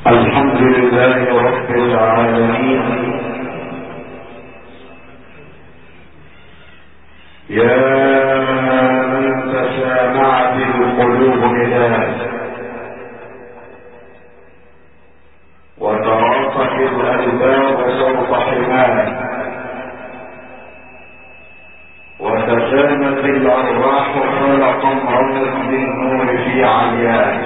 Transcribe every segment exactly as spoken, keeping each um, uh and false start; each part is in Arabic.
الحمد لله رب العالمين. يا من تسامعت القلوب إليه وتراقت الألباب صوت حماه وتسامت الأرواح خلقا رمت للنور في علياه.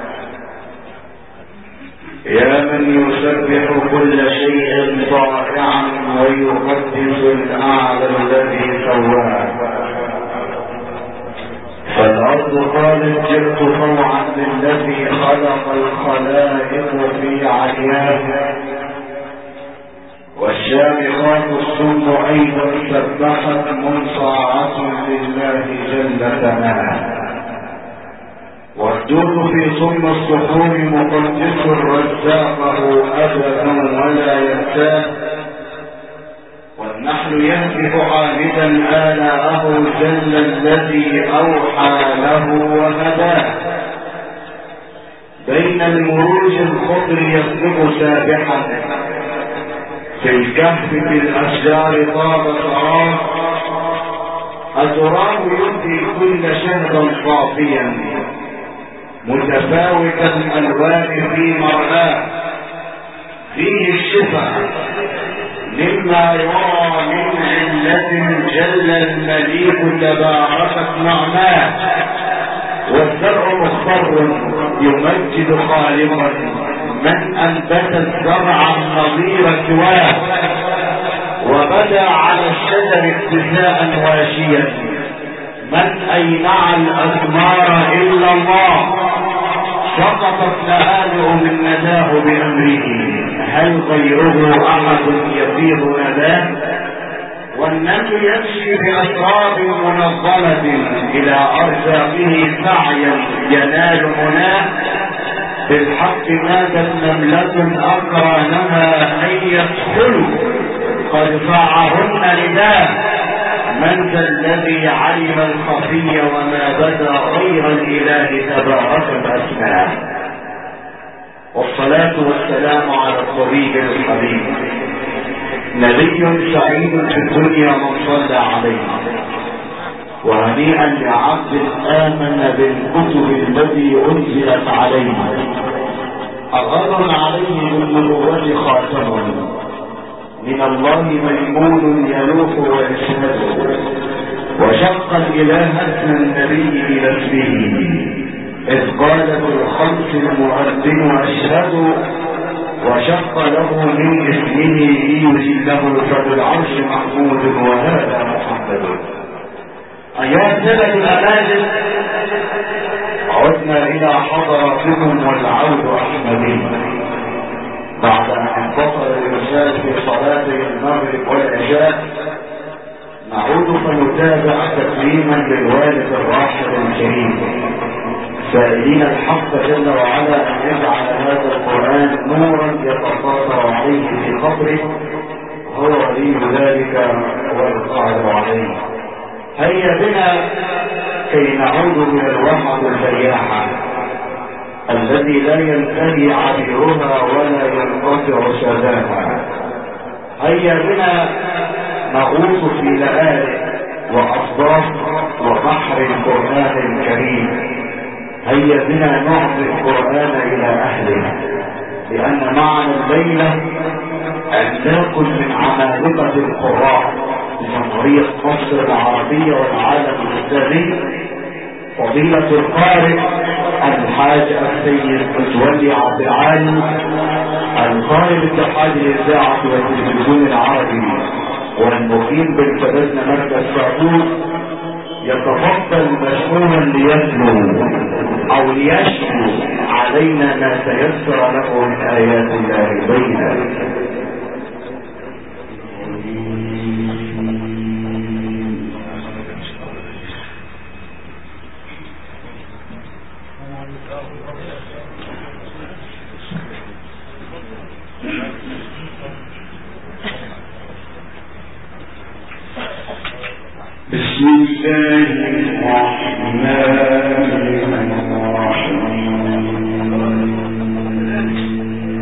يا من يسبح كل شيء طائعا ويقدس الأعلى الذي سواه. فالأرض قالت جئت طوعا للذي خلق الخلائق في علياه، والشامخات الصم أيضا سبحت منصاعة لله جل ثناه. والدود في صم الصخور مقدس رزاقه أبدا ولا ينساه. والنحل يهتف عابدا آلاءه جل الذي أوحى له وهداه. بين المروج الخضر يصدق سابحا، في الكهف في الأشجار طاب شراب. أتراه يبدي كل شهدا صافيا متفاوت الألوان في مرآه. فيه الشفاء مما يرى من علة جل المليك تباركت نعماه. والزرع مخضر يمجد خالقا من أنبت الزرع النظير سواه. وبدا على الشجر ابتداء واشيا من أينع الأثمار إلا الله. سقطت لآلئ من نداه بأمره، هل غيره أحد يفيض نداه؟ والنمل يمشي بأسراب منظمة إلى أرزاقه سعيا ينال مناه. بالحق نادت نملة أقرانها أن يدخلوا قد فعهن نداه. من ذا الذي علم الخفي وما بدا غير الإله تبارك الأسماء. والصلاة والسلام على الطبيب الحبيب، نبي سعيد في الدنيا من صلى عليه. وهنيئا لعبد آمن بالكتب التي أنزلت عليه. أغر عليه بالنبوة خاتم من الله ميمون يلوح ويشهد. وشق الإله اسم النبي إلى اسمه إذ قال بالخمس المؤذن أشهد. وشق له من اسمه ليجله فبالعرش محمود وهذا محمد. أيها السادة الأماجد، عدنا إلى حضراتكم والعود أحمدي بعد أن انفصل الرجال في صلاتي المغرب والعشاء. نعود فنتابع تكريما للوالد الراحل الكريم، سائلين الحق جل وعلا أن يجعل هذا القرآن نورا يتساطر عليه في قبره، هو ولي ذلك والقادر عليه. هيا بنا كي نعود إلى الوحد الفياحة الذي لا ينتهي عبيرها ولا ينقطع شذاها. هيا بنا نغوص في لآلئ وأصداف وبحر القرآن الكريم. هيا بنا نعطي القرآن إلى أهله، لأن معنا الليلة عملاق من عمالقة القراء بجمهورية مصر العربية والعالم الإسلامي، فضيلة القارئ الحاج السيد متولي عبد العال، القارئ باتحاد الإذاعة والتلفزيون العربي والمقيم بالفدزن مركز سعود، يتفضل مشكورا ليتلو أو ليشكو علينا ما تيسر له من آيات الله البينة. بسم الله الرحمن الرحيم.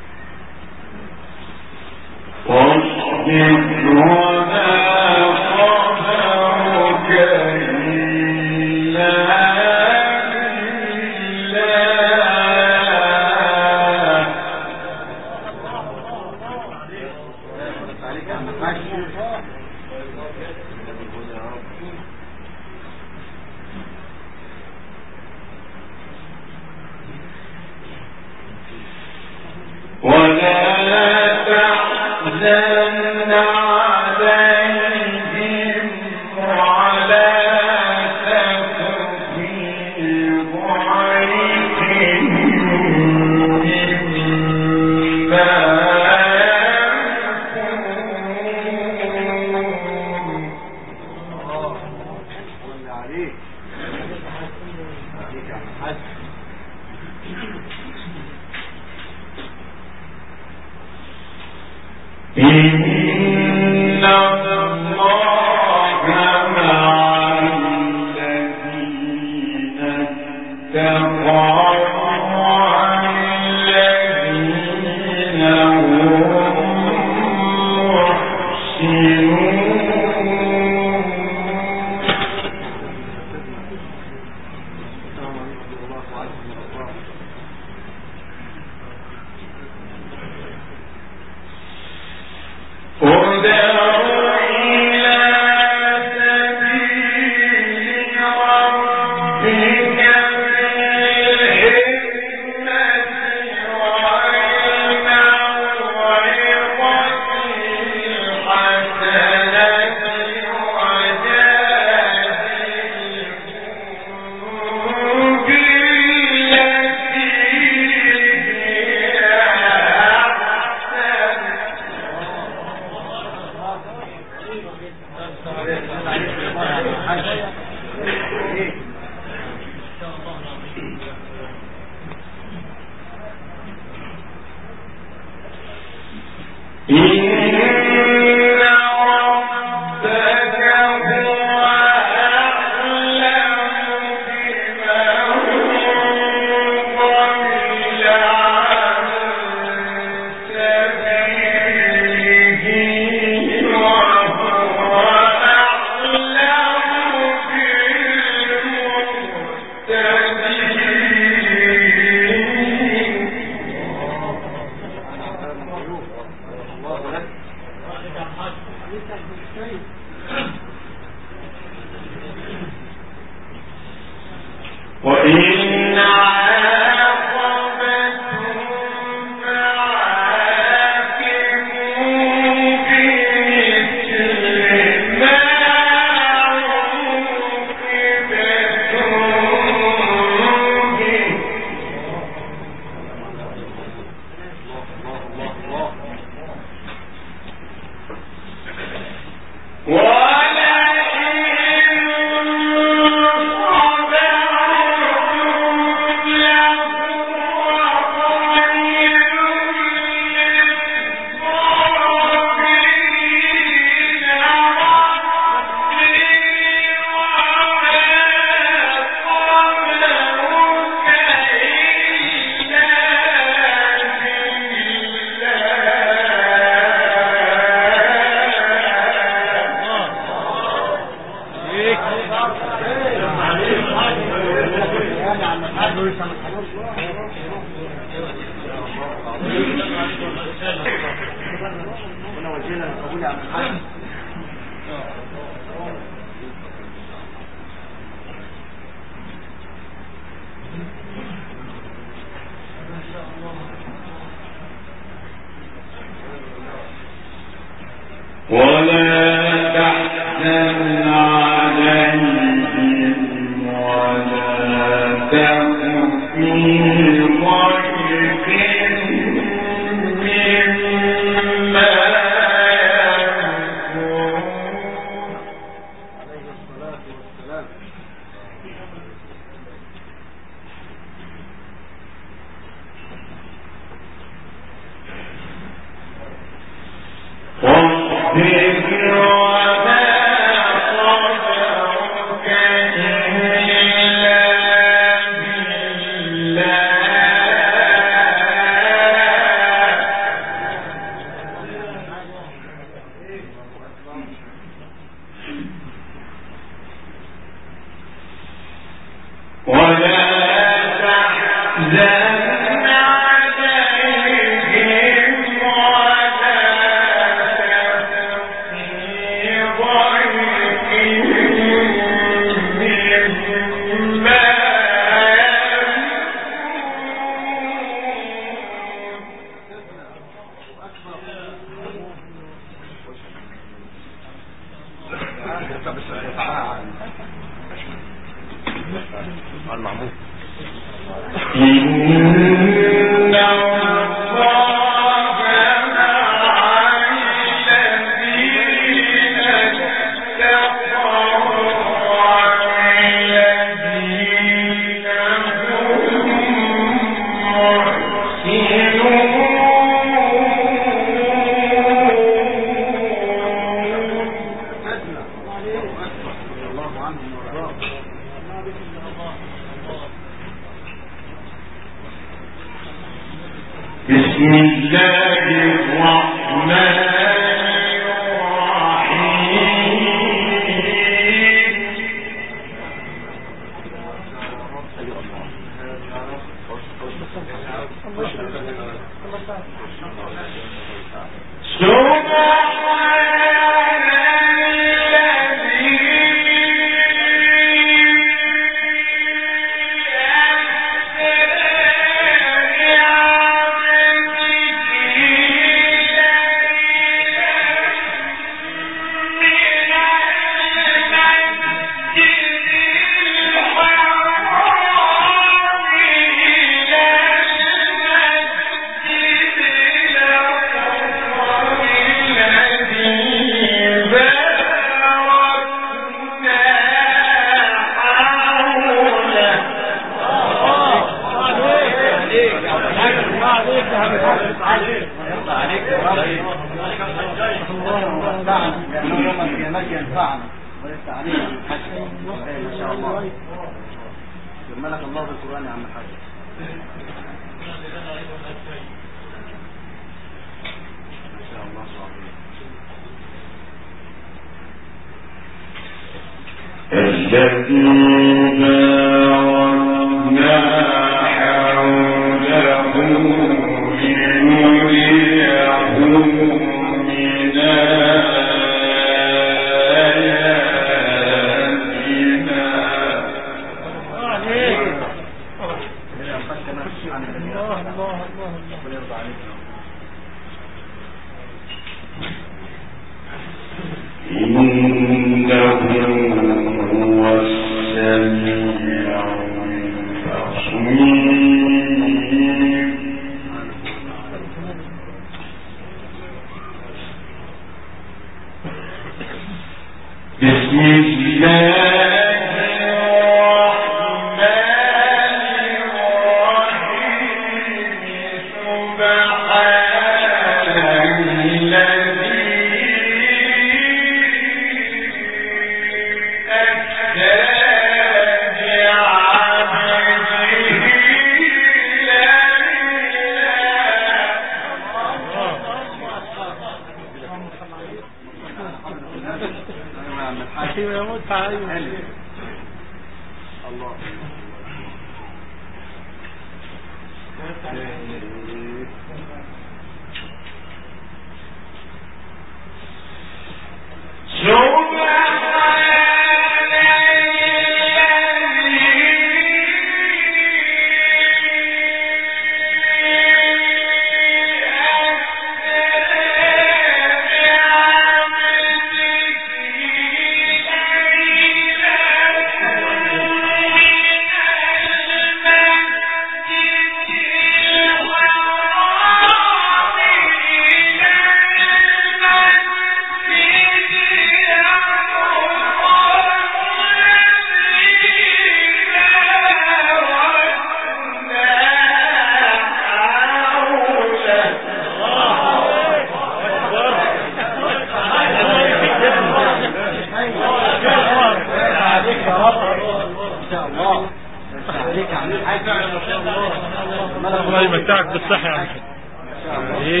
يمتعك بالصحة يا عم عليك.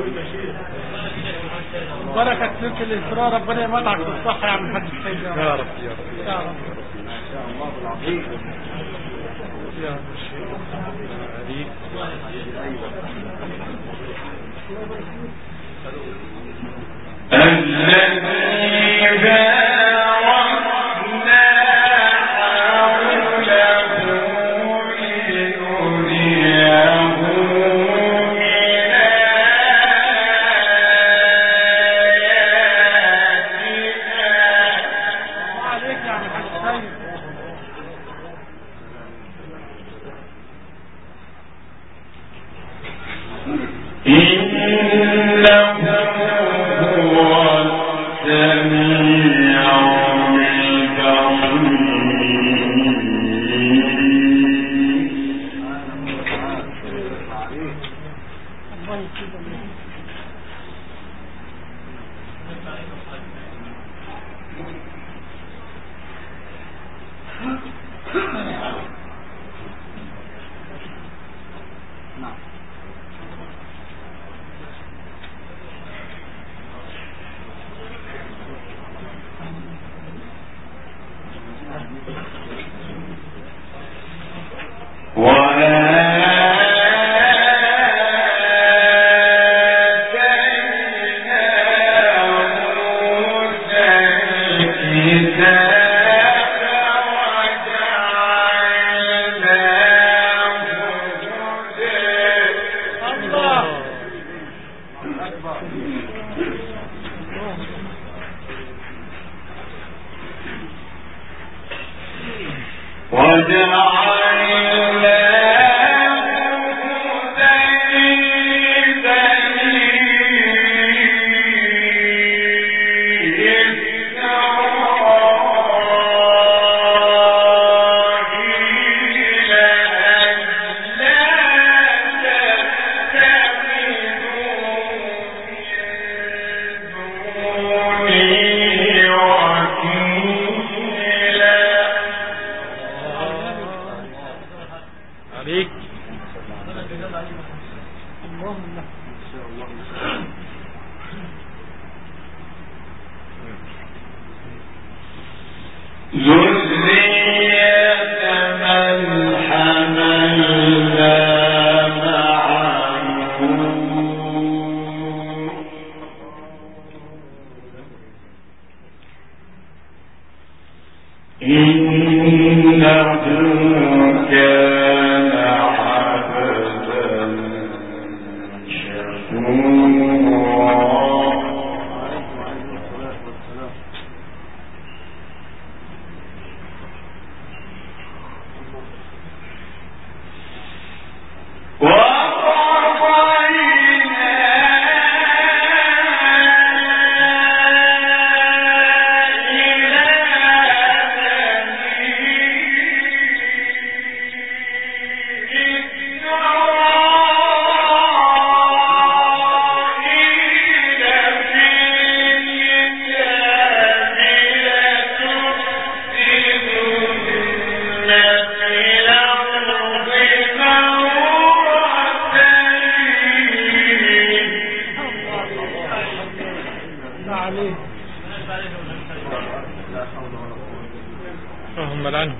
بركة سلك الإسراء ربنا يمتعك بالصحة يا عم الحاج السيد يا رب يا رب يا رب. ما شاء الله العظيم. يا رب الشيخ عليك. الذي باركنا حوله لنريه من آياتنا. عليك يا عم الحاج السيد. إنه هو السميع اللهم لعنهم.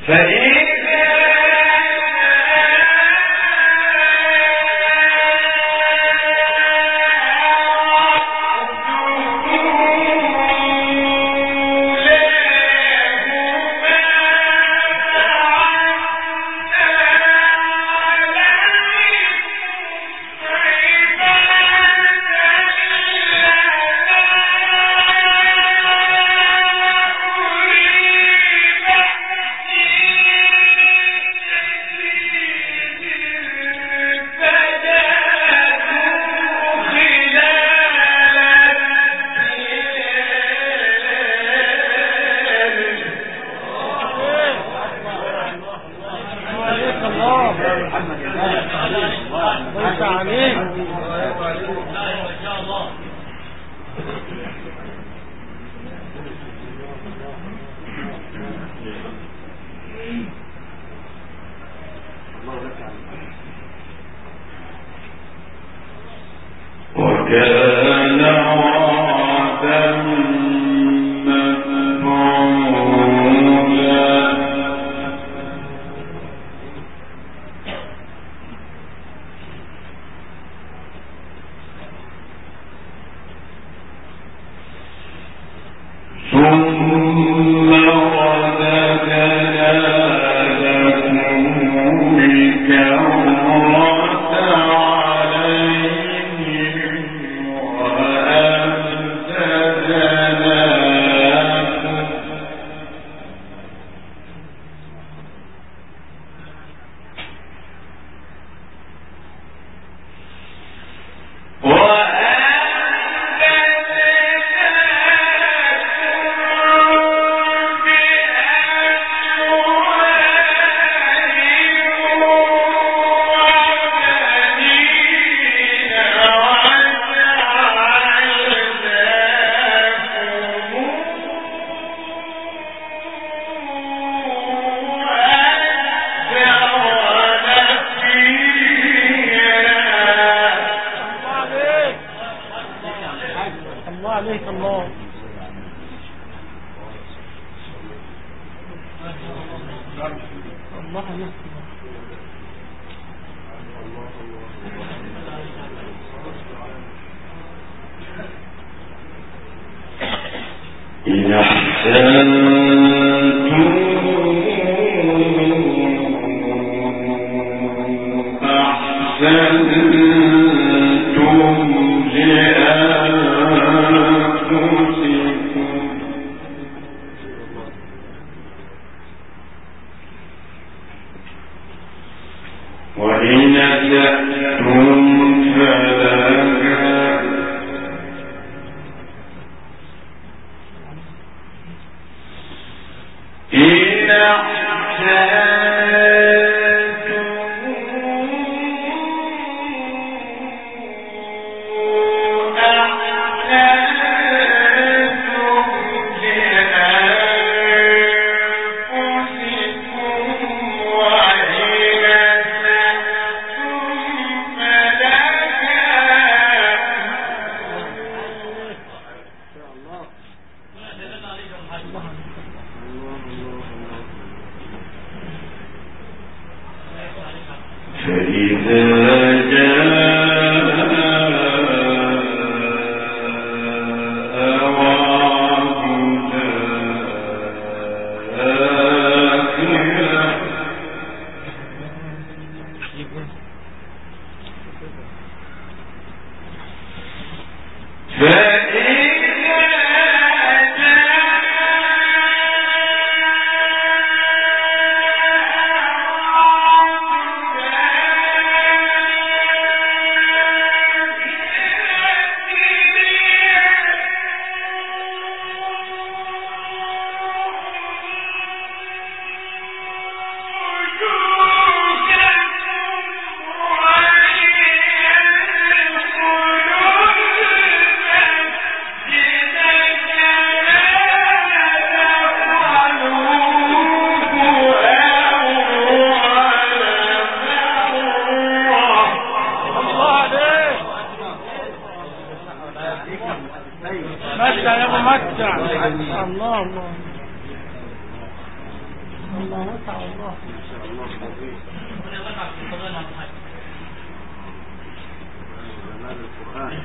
متع يا ابو متع. الله الله الله وسع الله. جمال القرآن.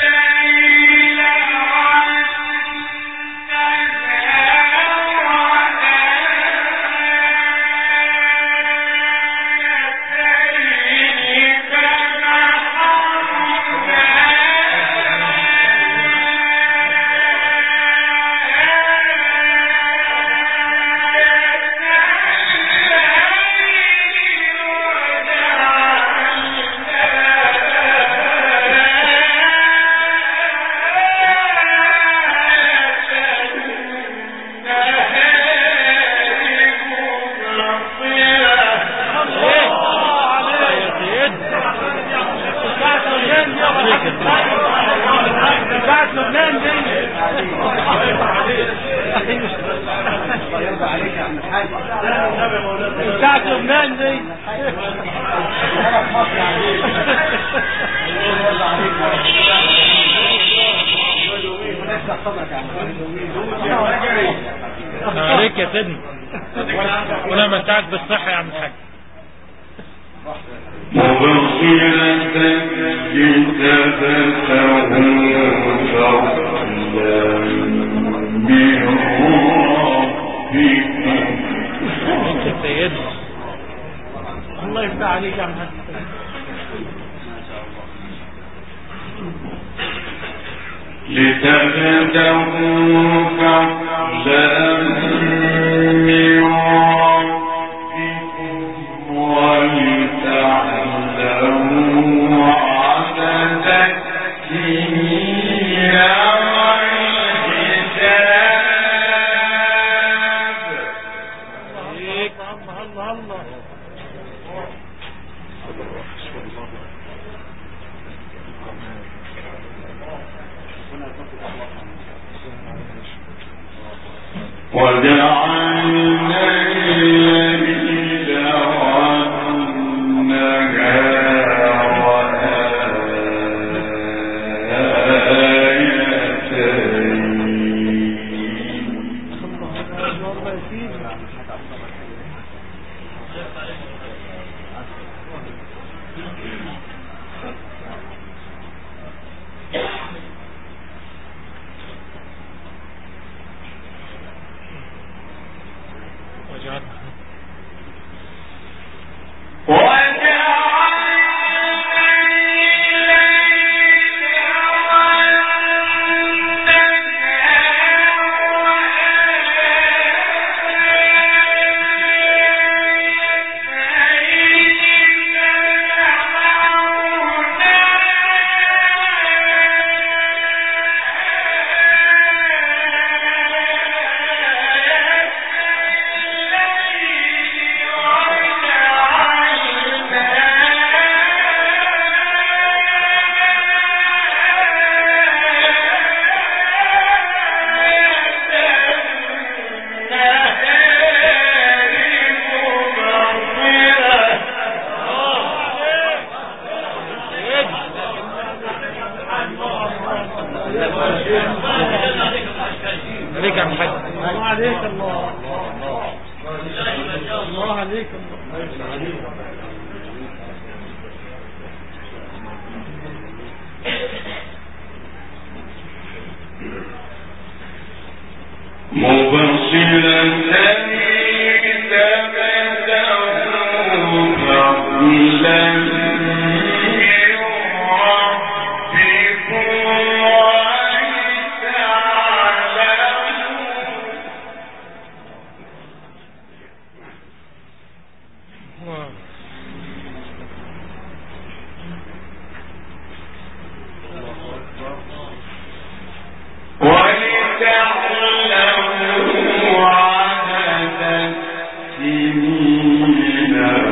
وجعلنا الليل والنهار بتاعت لبنان دي. عليك يا سيدنا، وانا متعك بالصحة يا عم الحاج. مبصرة جتبته فضلا من ربكم. يا سيدنا الله يفتح عليك يا عم الحاج. لتبتغوا فضلا من ربكم ولتعلموا عدد السنين والحساب. الله الله الله. وجعلنا الليل والنهار آيتين. عليك يا عم الحاج. الله عليك. الله الله عليك. مبصرا تبتغوا فضلا من ربكم ولتعلموا عدد السنين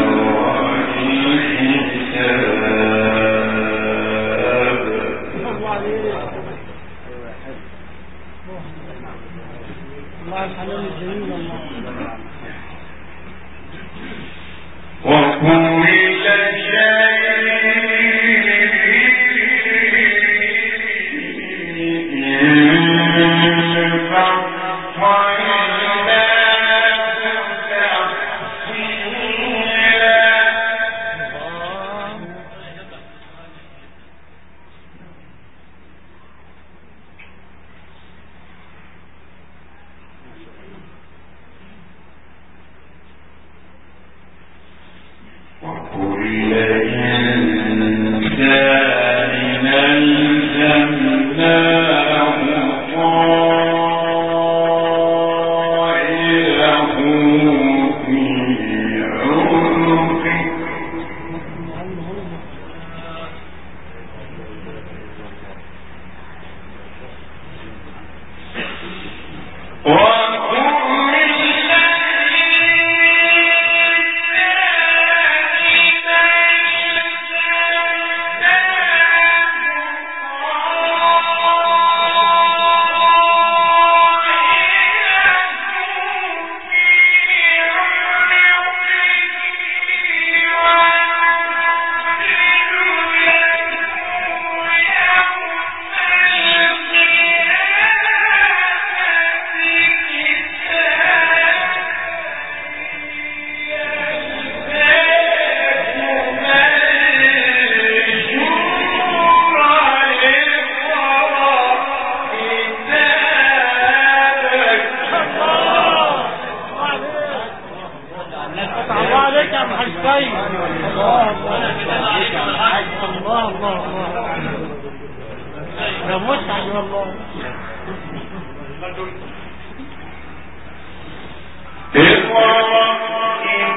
والحساب. الله عليك. الله الحلال الجميل. الله وكل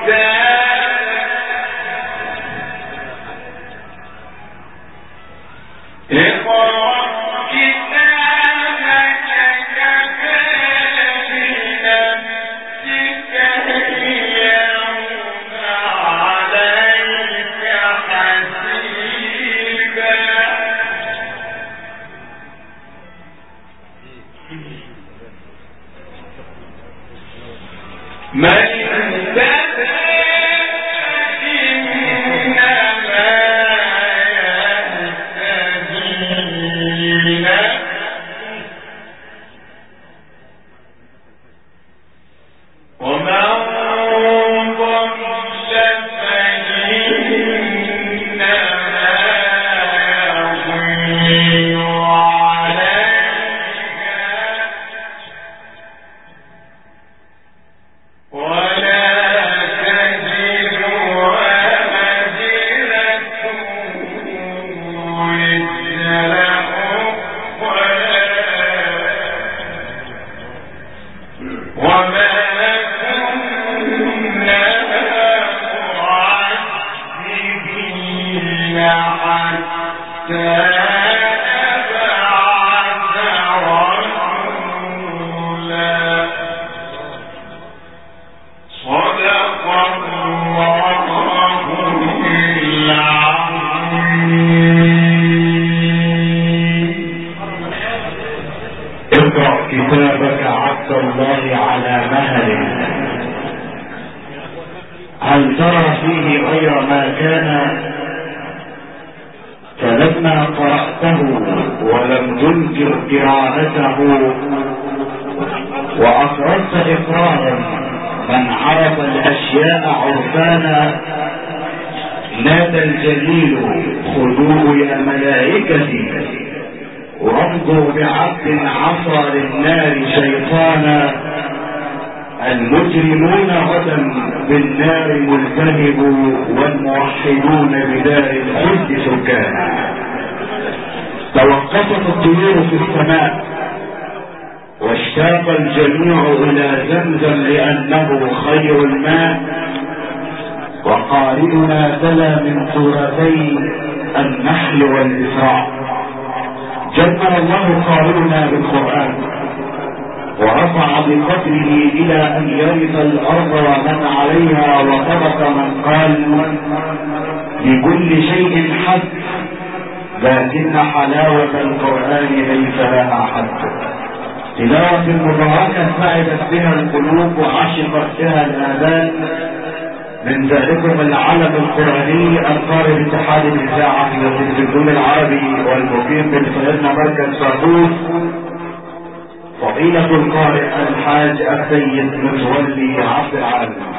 كتابك عبد الله على مهل، هل ترى فيه غير ما كان؟ فلما قرأته ولم تنكر قراءته وأقررت إقرارا من عرف الأشياء عرفانا، نادى الجليل خذوه يا ملائكتي وامضوا بعبد عصى للنار شيطانا، المجرمون غدا بالنار ملتهبوا والموحدون بدار الخلد سكانا. توقفت الطيور في السماء واشتاق الجميع الى زمزم لانه خير الماء، وقارئنا تلا من سورتي النحل والإسراء. جمل الله قارئنا بالقرآن ورفع بقدره الى ان يرث الارض ومن عليها، وترك من قال لكل شيء حد، لكن حلاوة القرآن ليس لها حد. تلاوة مباركة سعدت بها القلوب وعشقت بها الآذان. من ذلكم العلم القرآني القارئ باتحاد الإذاعة والتلفزيون العربي والمقيم بمسجدنا مركز صاروخ، فضيلة القارئ الحاج السيد متولي عبد العال.